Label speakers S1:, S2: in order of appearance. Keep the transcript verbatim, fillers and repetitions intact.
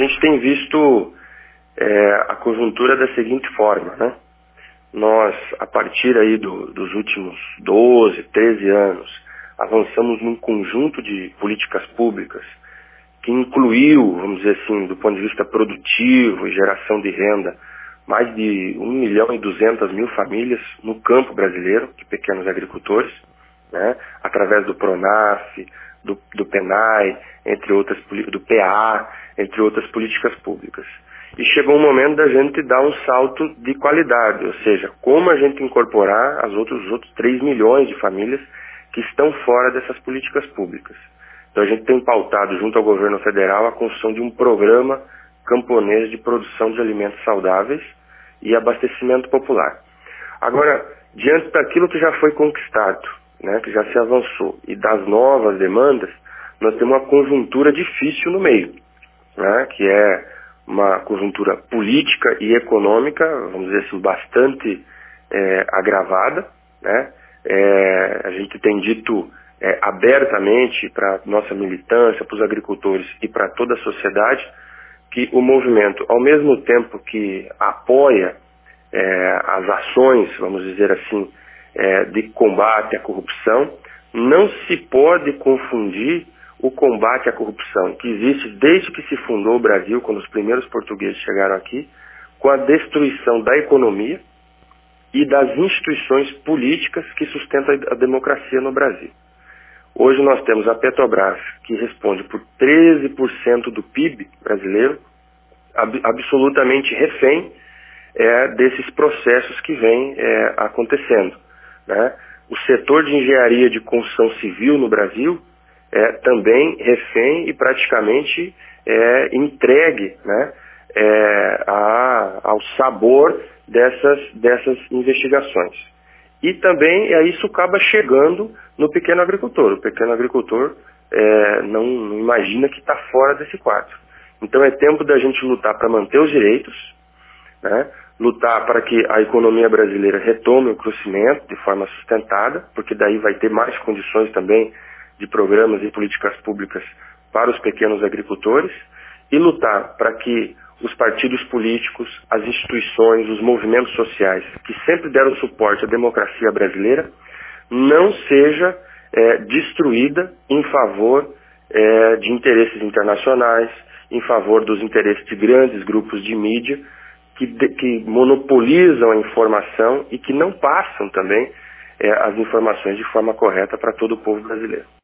S1: gente tem visto é, a conjuntura da seguinte forma, né? Nós, a partir aí do, dos últimos doze, treze anos, avançamos num conjunto de políticas públicas que incluiu, vamos dizer assim, do ponto de vista produtivo e geração de renda, mais de um milhão e duzentas mil famílias no campo brasileiro, de pequenos agricultores, né, através do PRONAF, do, do PENAI, entre outras, do P A, entre outras políticas públicas. E chegou um momento da gente dar um salto de qualidade, ou seja, como a gente incorporar as outros, os outros três milhões de famílias que estão fora dessas políticas públicas. Então a gente tem pautado junto ao governo federal a construção de um programa camponês de produção de alimentos saudáveis e abastecimento popular. Agora, diante daquilo que já foi conquistado, né, que já se avançou, e das novas demandas, nós temos uma conjuntura difícil no meio, né, que é uma conjuntura política e econômica, vamos dizer assim, bastante é, agravada, né? É, a gente tem dito é, abertamente para a nossa militância, para os agricultores e para toda a sociedade, que o movimento, ao mesmo tempo que apoia é, as ações, vamos dizer assim, é, de combate à corrupção, não se pode confundir o combate à corrupção, que existe desde que se fundou o Brasil, quando os primeiros portugueses chegaram aqui, com a destruição da economia e das instituições políticas que sustentam a democracia no Brasil. Hoje nós temos a Petrobras, que responde por treze por cento do P I B brasileiro, ab absolutamente refém é, desses processos que vêm é, acontecendo, né? O setor de engenharia de construção civil no Brasil é também refém e praticamente é, entregue, né, é, a, ao sabor dessas, dessas investigações. E também é, isso acaba chegando no pequeno agricultor. O pequeno agricultor é, não, não imagina que está fora desse quadro. Então é tempo da gente lutar para manter os direitos, né, lutar para que a economia brasileira retome o crescimento de forma sustentada, porque daí vai ter mais condições também de programas e políticas públicas para os pequenos agricultores, e lutar para que os partidos políticos, as instituições, os movimentos sociais, que sempre deram suporte à democracia brasileira, não seja é, destruída em favor é, de interesses internacionais, em favor dos interesses de grandes grupos de mídia, que, de, que monopolizam a informação e que não passam também é, as informações de forma correta para todo o povo brasileiro.